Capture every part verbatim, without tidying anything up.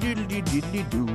Diddle-diddle-diddle-doo.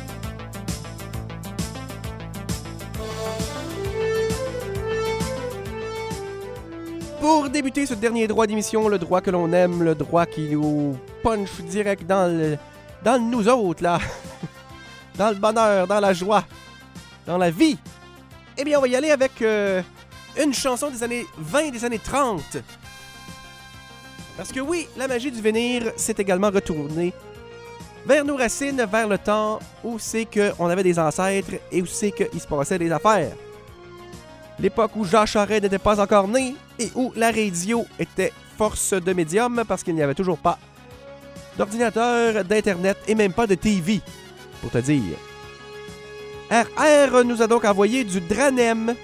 Pour débuter ce dernier droit d'émission, le droit que l'on aime, le droit qui nous punch direct dans le, dans le nous autres, là. Dans le bonheur, dans la joie, dans la vie. Eh bien, on va y aller avec euh, une chanson des années vingt, des années trente. Parce que oui, la magie du venir s'est également retournée vers nos racines, vers le temps où c'est qu'on avait des ancêtres et où c'est qu'il se passait des affaires. L'époque où Jean Charest n'était pas encore né et où la radio était force de médium parce qu'il n'y avait toujours pas d'ordinateur, d'internet et même pas de T V, pour te dire. R R nous a donc envoyé du Dranem.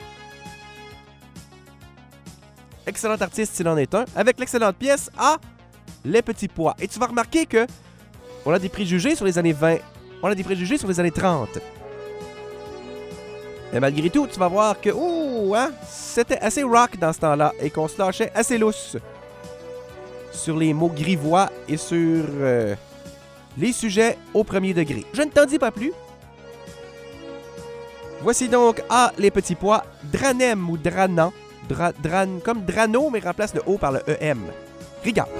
Excellent artiste s'il en est un, avec l'excellente pièce à Les Petits Pois. Et tu vas remarquer que on a des préjugés sur les années vingt, on a des préjugés sur les années trente. Mais malgré tout, tu vas voir que ouh, hein, c'était assez rock dans ce temps-là et qu'on se lâchait assez lousse sur les mots grivois et sur euh, les sujets au premier degré. Je ne t'en dis pas plus. Voici donc à Les Petits Pois, Dranem ou Dranan, dra, dran, comme Drano, mais remplace le O par le E M. Regarde.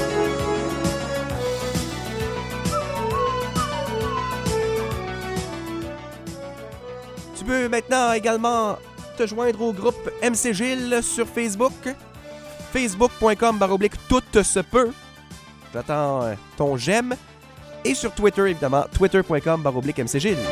Tu peux maintenant également te joindre au groupe M C Gilles sur Facebook. facebook point com barre oblique tout se peut. J'attends ton j'aime. Et sur Twitter, évidemment, twitter point com barre oblique M C Gilles.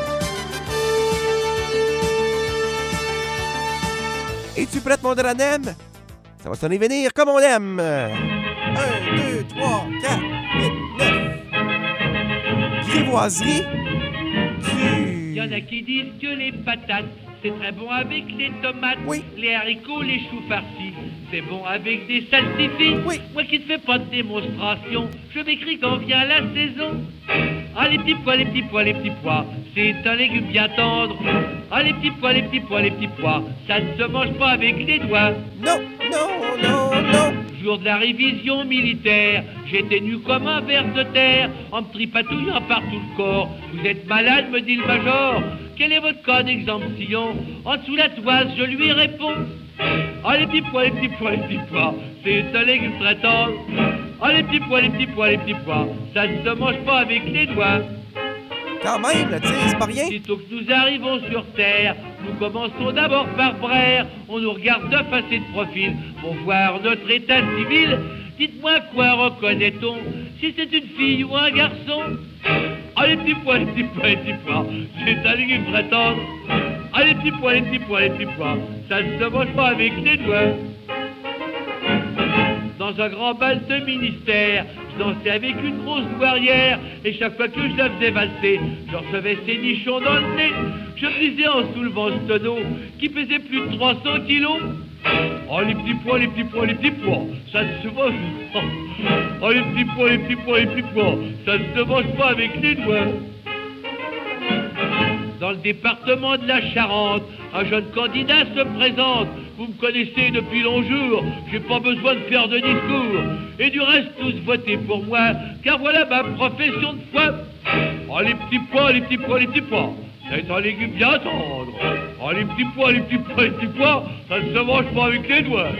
Es-tu prête, mon Dranem? Ça va sonner venir comme on aime. un, deux, trois, quatre, huit, neuf. Grivoiserie du... Il y en a qui disent que les patates, c'est très bon avec les tomates. Oui. Les haricots, les choux farcis, c'est bon avec des salsifis. Oui. Moi qui ne fais pas de démonstration, je m'écris quand vient la saison. Ah, les petits pois, les petits pois, les petits pois, c'est un légume bien tendre. Ah, les petits pois, les petits pois, les petits pois, ça ne se mange pas avec les doigts. Non, non, non, non. Jour de la révision militaire, j'étais nu comme un ver de terre, en me tripatouillant par tout le corps. Vous êtes malade, me dit le major. Quel est votre cas d'exemption? En dessous la toise, je lui réponds. Ah, les petits pois, les petits pois, les petits pois, c'est un légume très tendre. Ah, les petits pois, les petits pois, les petits pois, ça ne se mange pas avec les doigts. Quand même, là, tu sais, c'est pas rien. Sitôt que nous arrivons sur Terre, nous commençons d'abord par Brère. On nous regarde de face et de profil pour voir notre état civil. Dites-moi quoi reconnaît-on, si c'est une fille ou un garçon? Ah, les petits pois, les petits pois, les petits pois, c'est un légume très tendre. Ah, les petits pois, les petits pois, les petits pois, ça ne se mange pas avec les doigts. Dans un grand bal de ministère, je dansais avec une grosse douairière. Et chaque fois que je la faisais valser, je recevais ses nichons dans le nez. Je me disais en soulevant ce tonneau qui pesait plus de trois cents kilos. Oh, les petits pois, les petits pois, les petits pois, ça ne se mange pas. Oh, les petits pois, les petits pois, les petits pois, ça ne se mange pas avec les doigts. Dans le département de la Charente, un jeune candidat se présente. Vous me connaissez depuis longs jours, j'ai pas besoin de faire de discours. Et du reste, tous votez pour moi, car voilà ma profession de foi. Oh, les petits pois, les petits pois, les petits pois, c'est un légume bien tendre. Oh, les petits pois, les petits pois, les petits pois, ça ne se mange pas avec les doigts.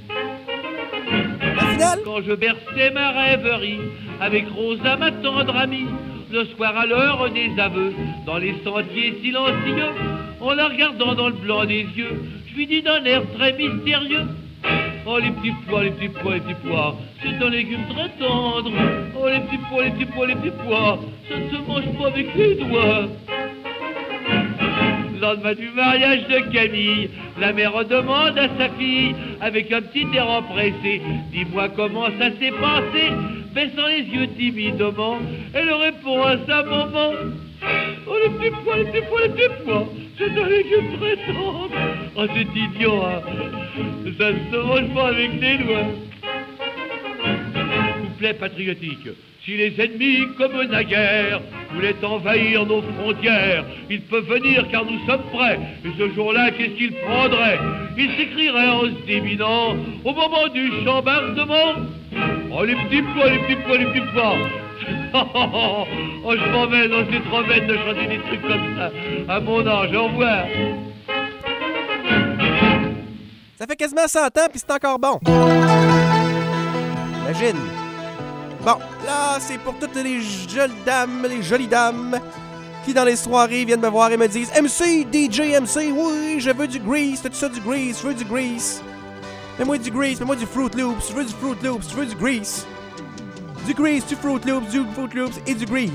La finale? Quand je berçais ma rêverie avec Rosa, ma tendre amie, le soir à l'heure des aveux, dans les sentiers silencieux, en la regardant dans le blanc des yeux, je lui dis d'un air très mystérieux. Oh, les petits pois, les petits pois, les petits pois, c'est un légume très tendre. Oh, les petits pois, les petits pois, les petits pois, ça ne se mange pas avec les doigts. Le lendemain du mariage de Camille, la mère demande à sa fille, avec un petit air empressé, dis-moi comment ça s'est passé. Baissant les yeux timidement, elle répond à sa maman. Oh, les petits pois, les petits pois, les petits pois, c'est un légume très tendre. Oh, c'est idiot, hein. Ça ne se mange pas avec les doigts. Couplet patriotique. Si les ennemis, comme naguère, voulaient envahir nos frontières, ils peuvent venir car nous sommes prêts. Et ce jour-là, qu'est-ce qu'ils prendraient? Ils s'écrieraient en se déminant au moment du chambardement. Oh, les petits pois, les petits pois, les petits pois, Oh, oh, oh, oh, je m'en vais, non, c'est trop bête de chanter des trucs comme ça. À mon âge, au revoir. Ça fait quasiment cent ans, puis c'est encore bon. Imagine. Bon, là, c'est pour toutes les jolies dames, les jolies dames, qui dans les soirées viennent me voir et me disent « M C, D J M C, oui, je veux du grease, t'as-tu ça du grease, je veux du grease. Mets-moi du grease, mets-moi du Fruit Loops, je veux du Fruit Loops, je veux du grease. Du grease, du Fruit Loops, du Fruit Loops et du grease. »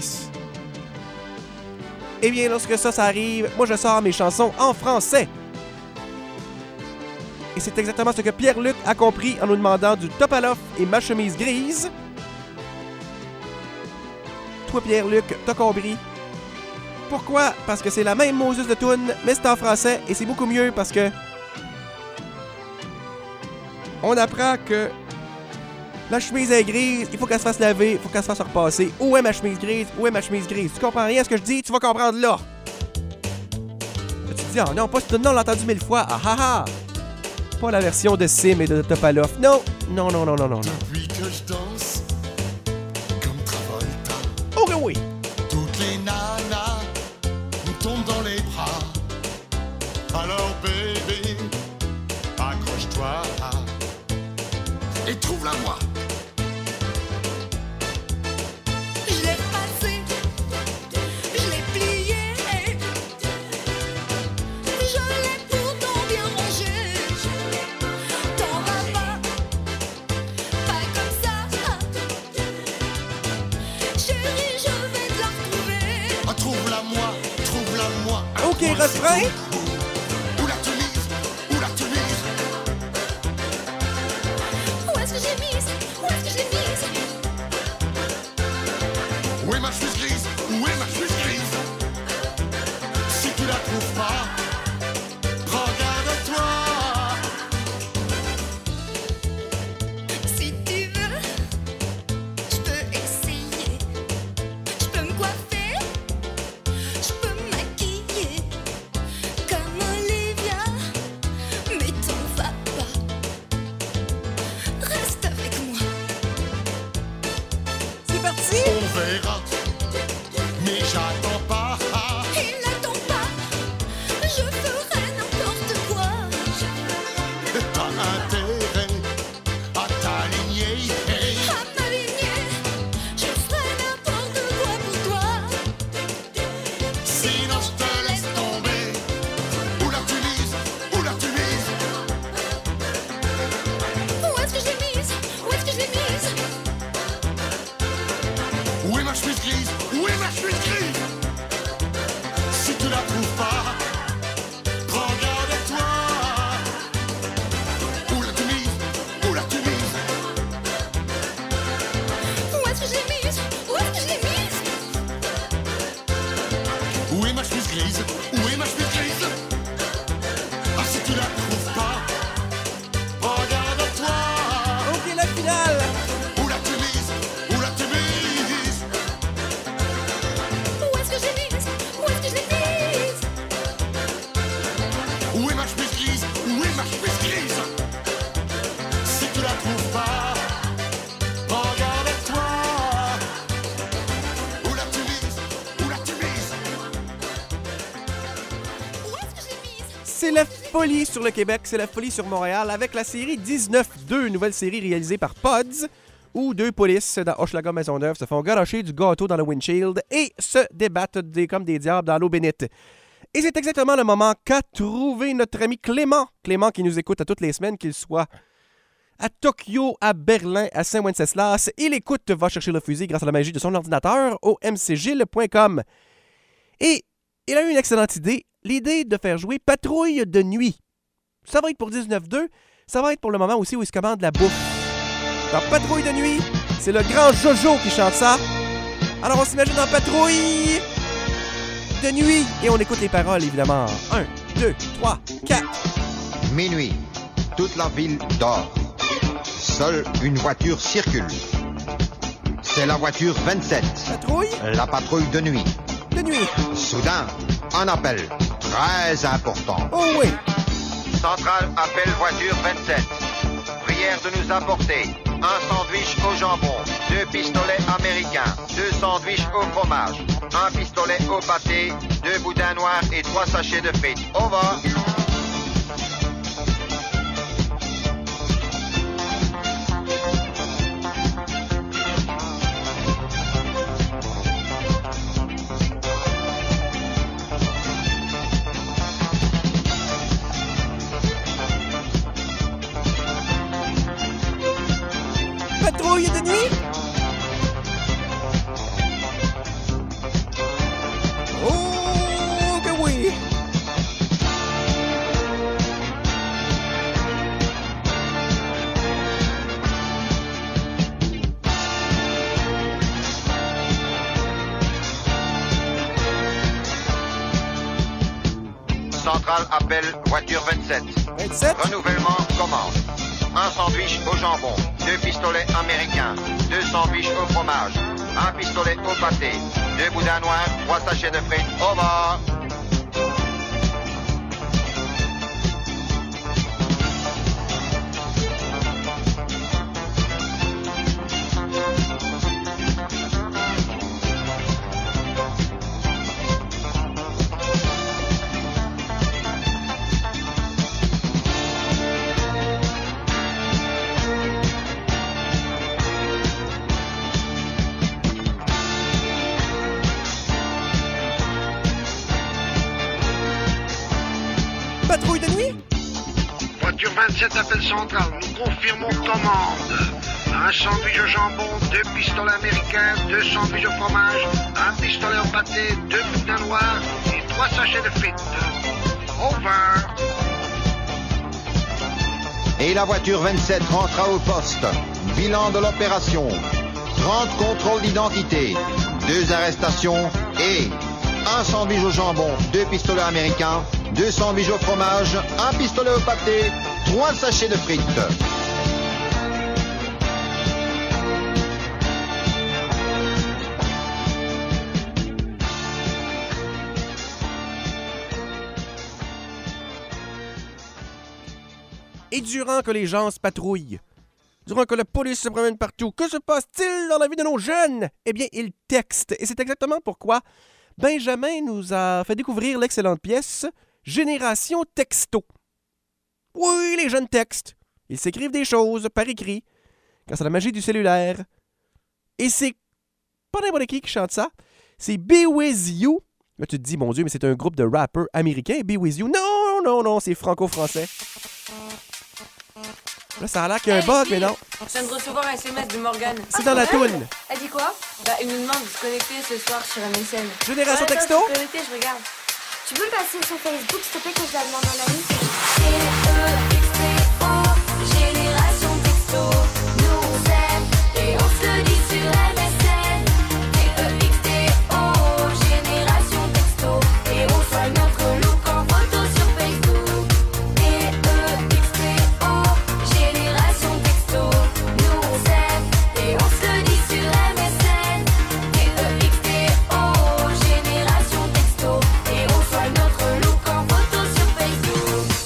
Eh bien, lorsque ça, ça arrive, moi, je sors mes chansons en français. Et c'est exactement ce que Pierre-Luc a compris en nous demandant du Topaloff et ma chemise grise. Toi, Pierre-Luc, t'as compris. Pourquoi? Parce que c'est la même Moses de toune, mais c'est en français et c'est beaucoup mieux parce que on apprend que la chemise est grise, il faut qu'elle se fasse laver, il faut qu'elle se fasse repasser. Où est ma chemise grise? Où est ma chemise grise? Tu comprends rien à ce que je dis? Tu vas comprendre là. Tu te dis, ah non, pas ce tune-là, on l'a entendu mille fois. Ah ah ah! Pas la version de Sim et de Topaloff. Non, non, non, non, non, non. Depuis que je danse comme Travolta, Oh que oui! toutes les nanas me tombent dans les bras. Alors bébé, accroche-toi et trouve-la moi. Je l'ai passé, je l'ai plié, je l'ai pourtant bien rangé. T'en vas pas, pas comme ça. Chérie, je vais te la retrouver. Ah, trouve-la moi, trouve-la moi. Ok, refrain. Où la Tunis, où la Tunis. Où est-ce que j'ai mise? Où est-ce que je l'ai mise? Où est ma chemise grise? Où est ma chemise grise? Si tu la trouves pas, regarde-toi. Si tu veux, je peux essayer. Je peux me coiffer, je peux me maquiller comme Olivia, mais t'en vas pas. Reste avec moi. C'est parti! On verra, mais j'attends pas. Il n'attend pas, je ferai n'importe quoi. T'as intérêt à t'aligner. À m'aligner, je ferai n'importe quoi pour toi. Sinon je te laisse tomber. Où la Tunis, où la Tunis. Où est-ce que je l'ai mise? Où est-ce que je l'ai mise? Où est ma chemise grise? Où est ma chemise grise? Si tu la trouves pas, regarde-toi. Où la Tunis, où la Tunis. Où est-ce que je l'ai mise? Où est-ce que je l'ai mise? Où est ma chemise grise? Où est ma chemise grise? Ah, si tu la trouves pas, regarde-toi. Ok, la finale! Où la Tunis, où la Tunis. Où est-ce que je l'ai mise? Où est-ce que je l'ai mise? Où est ma chemise grise? Où est ma chemise grise? Si tu la trouves pas, regarde-toi. Où la Tunis, où la Tunis. Où est-ce que je l'ai mise? C'est la folie sur le Québec, c'est la folie sur Montréal avec la série dix-neuf deux, une nouvelle série réalisée par Pods, où deux polices dans Hochelaga Maisonneuve se font garocher du gâteau dans le windshield et se débattent des, comme des diables dans l'eau bénite. Et c'est exactement le moment qu'a trouvé notre ami Clément. Clément qui nous écoute à toutes les semaines, qu'il soit à Tokyo, à Berlin, à Saint-Wenceslas. Il écoute Va chercher le fusil grâce à la magie de son ordinateur au m c gilles point com. Et il a eu une excellente idée, l'idée de faire jouer Patrouille de nuit. Ça va être pour dix-neuf deux, ça va être pour le moment aussi où il se commande la bouffe. Dans Patrouille de nuit, c'est le grand Jojo qui chante ça. Alors on s'imagine en patrouille de nuit et on écoute les paroles évidemment. un, deux, trois, quatre. Minuit, toute la ville dort. Seule une voiture circule. C'est la voiture vingt-sept, Patrouille la patrouille de nuit. de nuit. Soudain, un appel très important. Oh oui. Centrale appelle voiture vingt-sept. Prière de nous apporter un sandwich au jambon, deux pistolets américains, deux sandwichs au fromage, un pistolet au pâté, deux boudins noirs et trois sachets de frites. Over. Patrouille de nuit? Oh, que oui! Centrale appelle voiture vingt-sept. vingt-sept? Renouvellement commande. Un sandwich au jambon, deux pistolets américains, deux sandwichs au fromage, un pistolet au pâté, deux boudins noirs, trois sachets de frites. Over. Patrouille de nuit? Voiture vingt-sept, appel central. Nous confirmons commande. Un sandwich au jambon, deux pistolets américains, deux sandwichs au fromage, un pistolet au pâté, deux boudins noirs et trois sachets de frites. Over. Et la voiture vingt-sept rentra au poste. Bilan de l'opération. trente contrôles d'identité, deux arrestations et un sandwich au jambon, deux pistolets américains, deux sandwichs au fromage, un pistolet au pâté, trois sachets de frites. Et durant que les gens se patrouillent, durant que la police se promène partout, que se passe-t-il dans la vie de nos jeunes? Eh bien, ils textent. Et c'est exactement pourquoi Benjamin nous a fait découvrir l'excellente pièce Génération Texto. Oui, les jeunes textent. Ils s'écrivent des choses par écrit, quand c'est la magie du cellulaire. Et c'est pas n'importe qui qui chante ça. C'est Be With You. Là, tu te dis, mon Dieu, mais c'est un groupe de rappers américains, Be With You. Non, non, non, c'est franco-français. Là, ça a l'air qu'il y a un Hey, bug, fille, mais non. Je viens de recevoir un S M S de Morgane. C'est dans la toune. Elle dit quoi? Bah, il nous demande de se connecter ce soir sur M S N. Génération Ouais, Texto? attends, je suis connectée, je regarde. Tu peux le passer sur Facebook, s'il te plaît, que je la demande en ami? G E X T O, Génération Texto. Nous on s'aime et on se le dit sur M S N. G E X T O, Génération Texto. Et on soigne notre look en photo sur Facebook. G E X T O, Génération Texto. Nous on s'aime et on se le dit sur M S N. G E X T O, Génération Texto. Et on soigne notre look en photo sur Facebook.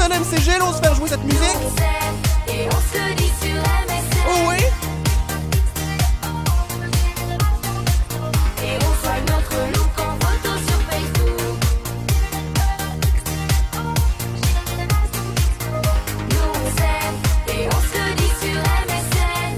ça, là, M C G, là, on se fait jouer cette musique? On s'aime et on se le dit sur M S N. Oh oui? Et on swag notre look en photo sur Facebook. Nous on s'aime et on se le dit sur M S N.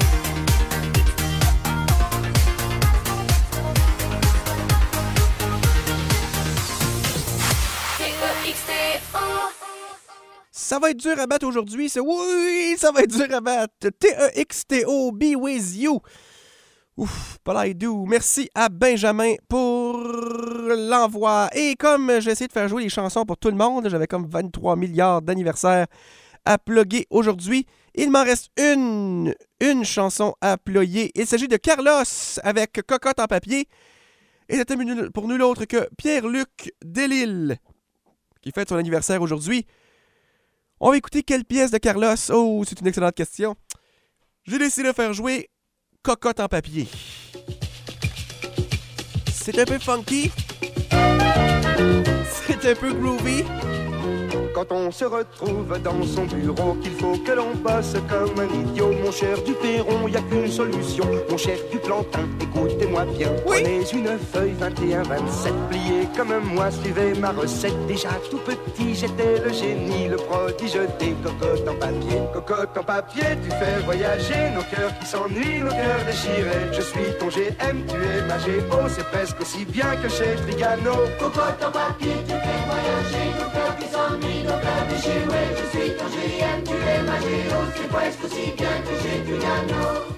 T E X T O. Ça va être dur à battre aujourd'hui. C'est oui, ça va être dur à battre. T E X T O, Be With You. Ouf, pas do. Merci à Benjamin pour l'envoi. Et comme j'ai essayé de faire jouer les chansons pour tout le monde, j'avais comme vingt-trois milliards d'anniversaires à plugger aujourd'hui. Il m'en reste une, une chanson à plugger. Il s'agit de Carlos avec Cocotte en papier. Et c'était pour nul autre que Pierre-Luc Delisle, qui fête son anniversaire aujourd'hui. On va écouter quelle pièce de Carlos? Oh, c'est une excellente question. J'ai décidé de faire jouer Cocotte en papier. C'est un peu funky. C'est un peu groovy. Quand on se retrouve dans son bureau, qu'il faut que l'on bosse comme un idiot. Mon cher Duperron, y a qu'une solution. Mon cher Duplantin, écoutez-moi bien. Oui. Prenez une feuille vingt et un vingt-sept, pliée comme moi, suivez ma recette. Déjà tout petit, j'étais le génie, le prodige des cocottes en papier. Cocotte en papier, tu fais voyager nos cœurs qui s'ennuient, nos cœurs déchirés. Je suis ton G M, tu es ma G O, c'est presque aussi bien que chez Trigano. Cocotte en papier, tu fais voyager nos cœurs qui s'ennuient. Je suis ton G M, tu es ma Géo, c'est presque aussi bien que j'ai du nano.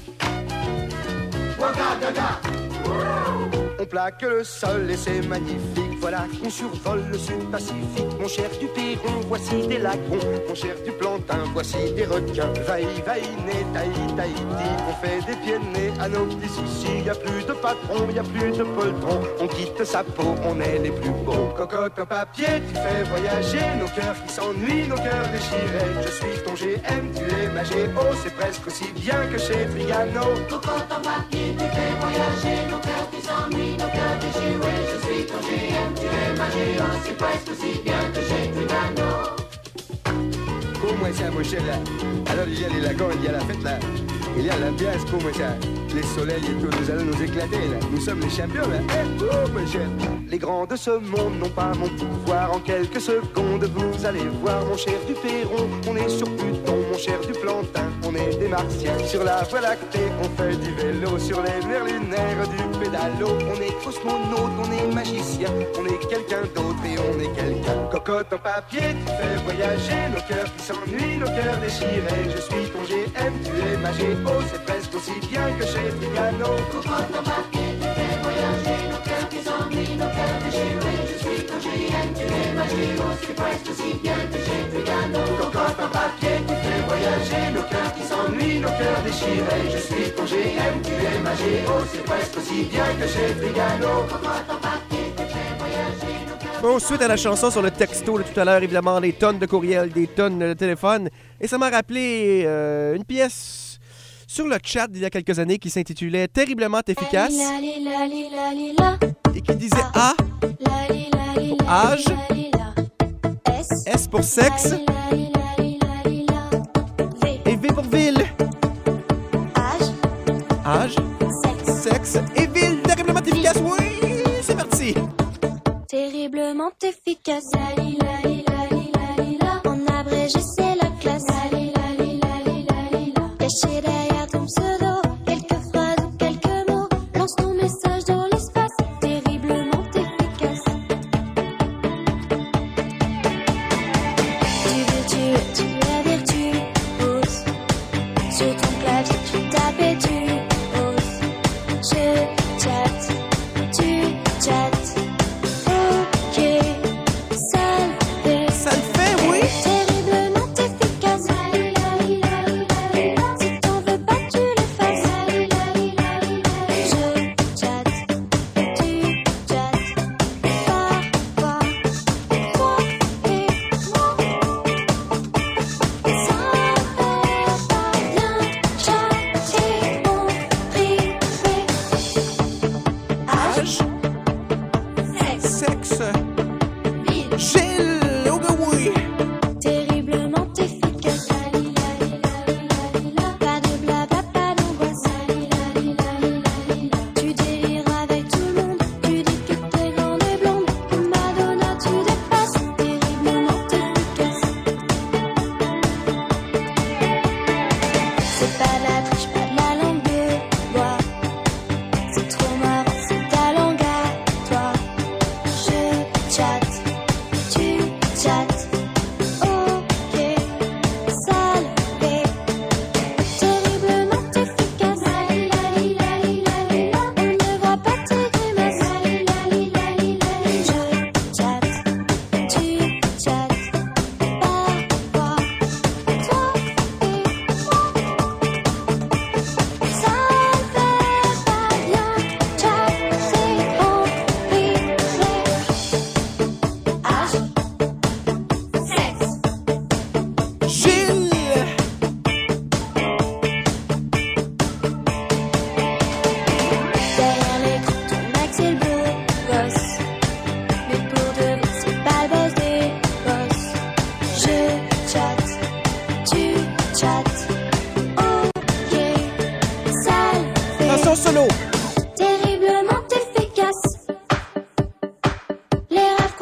Ouagadaga. On plaque le sol et c'est magnifique. Voilà qu'on survole le sud Pacifique. Mon cher Duperron, voici des lagons. Mon cher Duplantin, voici des requins. Vaï, vaï, né, taï, Tahiti. On fait des pieds de nez à nos petits soucis. Y a plus de patron, y a plus de poltron. On quitte sa peau, on est les plus beaux. Cocotte en papier, tu fais voyager nos cœurs qui s'ennuient, nos cœurs déchirés. Je suis ton G M, tu es ma Géo, c'est presque aussi bien que chez Trigano. Cocotte en papier, tu fais voyager nos cœurs qui s'ennuient, nos cœurs déchirés. Je suis ton G M, tu es ma Géo, c'est presque aussi bien que chez Trigano. Comment ça, mon cher, là? Alors il y a les lagons, il y a la fête, là. Il y a l'ambiance, comment ça? Les soleils et tout, nous allons nous éclater, là. Nous sommes les champions, là. Eh, oh, mon cher. Les grands de ce monde n'ont pas mon pouvoir. En quelques secondes, vous allez voir, mon cher Duperron. On est sur Pluton, mon cher Duplantin. On est des martiens. Sur la Voie lactée, on fait du vélo. Sur les mers lunaires, du pédalo. On est cosmonaute, on est magicien. On est quelqu'un d'autre et on est quelqu'un. Cocotte en papier, tu fais voyager nos cœurs qui s'ennuient, nos cœurs déchirés. Je suis ton G M, tu es ma Géo, c'est presque aussi bien que chez Trigano. Cocotte en papier, tu fais voyager nos cœurs qui s'ennuient, nos cœurs déchirés. Je suis ton G M, tu es ma Géo, c'est presque aussi bien que chez Trigano. Cocotte en papier, tu fais voyager nos cœurs qui s'ennuient, nos cœurs déchirés. Je suis ton G M, tu es ma Géo, c'est presque aussi bien que chez Trigano. Cocotte en papier, tu fais voyager nos cœurs. Bon, suite à la chanson sur le texto de tout à l'heure, évidemment, des tonnes de courriels, des tonnes de téléphones. Et ça m'a rappelé euh, une pièce sur le chat d'il y a quelques années qui s'intitulait Terriblement efficace et qui disait A pour âge, S pour sexe et V pour ville. Âge, sexe et ville. Terriblement efficace, oui, c'est parti. Terriblement efficace. En abrégé, c'est la classe. Caché derrière ton pseudo, quelques phrases ou quelques mots. Lance ton message dans l'espace. Terriblement efficace. Tu veux tuer, tu es virtuose. Sur ton clavier, tu tapes et tu oses. Je chatte, tu chattes. Ça le fait, oui. Terriblement efficace. Si t'en veux pas, tu le fasses. Je chatte, tu chattes. Parfois, toi et moi. Ça fait pas bien chatter en privé. Âge, sexe, Gilles, oh oui. Terriblement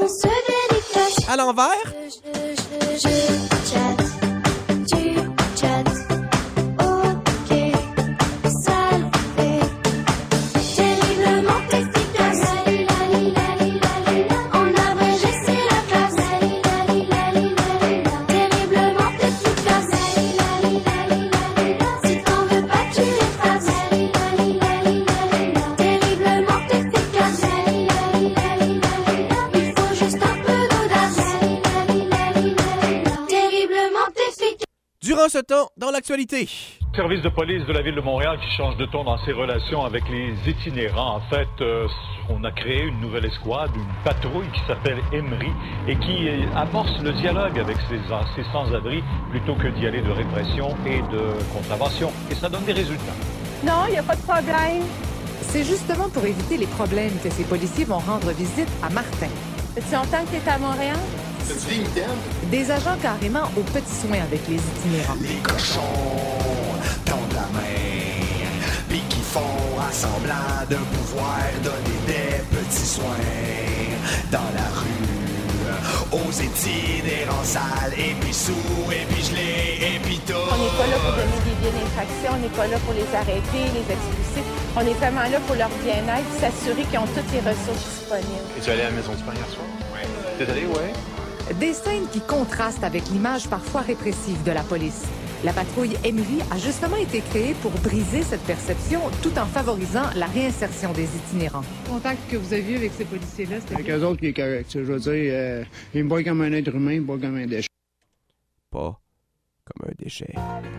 on se dédicace. À l'envers. Je, je, je, je chatte, tu chattes, ok, ça le fait, terriblement efficace. Lali, lali, lali, lali, la. En abrégé c'est la classe. Lali, lali, lali, lali, la. Terriblement efficace. Lali, lali, lali, lali, la. Si t'en veux pas tu l'effaces. Lali, lali, lali, lali, la. Terriblement efficace. Lali, lali, lali, lali, la. Il faut juste un peu d'audace. Lali, lali, lali, lali, la. Terriblement efficace. Durant ce temps, dans l'actualité. Service de police de la ville de Montréal qui change de ton dans ses relations avec les itinérants. En fait, euh, on a créé une nouvelle escouade, une patrouille qui s'appelle Emery et qui euh, amorce le dialogue avec ces, ces sans-abri plutôt que d'y aller de répression et de contravention. Et ça donne des résultats. Non, il n'y a pas de problème. C'est justement pour éviter les problèmes que ces policiers vont rendre visite à Martin. Fait-tu longtemps que t'es à Montréal? C'est une mitaine? Des agents carrément aux petits soins avec les itinérants. Les cochons tendent la main, puis qui font à semblant de pouvoir donner des petits soins dans la rue, aux itinérants sales, et puis sourds, et puis gelés, et puis tout. On n'est pas là pour donner des billets d'infraction, on n'est pas là pour les arrêter, les expulser. On est vraiment là pour leur bien-être, s'assurer qu'ils ont toutes les ressources disponibles. Es-tu allé à la maison du père hier soir? Oui. T'es allé, ouais? Des scènes qui contrastent avec l'image parfois répressive de la police. La patrouille Emery a justement été créée pour briser cette perception tout en favorisant la réinsertion des itinérants. Le contact que vous avez eu avec ces policiers-là, c'était... Avec eux autres, qui est correct. Je veux dire, euh, ils me voient comme un être humain, ils me voient comme un déchet. Pas comme un déchet.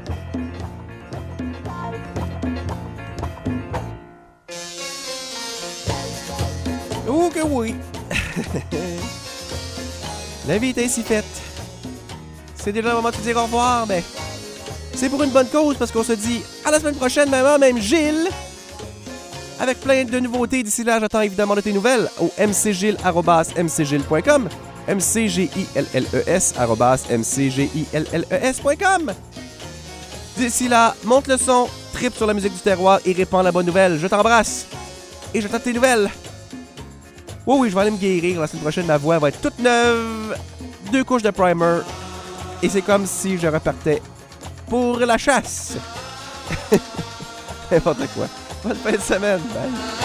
Oh que oui! La vie est ainsi faite. C'est déjà le moment de te dire au revoir, mais c'est pour une bonne cause parce qu'on se dit à la semaine prochaine, maman, même Gilles, avec plein de nouveautés. D'ici là, j'attends évidemment de tes nouvelles au m c gilles arobase m c gilles point com, m c g i l l e s arobase m c g i l l e s point com. D'ici là, monte le son, tripe sur la musique du terroir et répands la bonne nouvelle. Je t'embrasse et j'attends tes nouvelles. Oui, oui, je vais aller me guérir. La semaine prochaine, ma voix va être toute neuve. Deux couches de primer. Et c'est comme si je repartais pour la chasse. N'importe quoi. Bonne fin de semaine. Bye.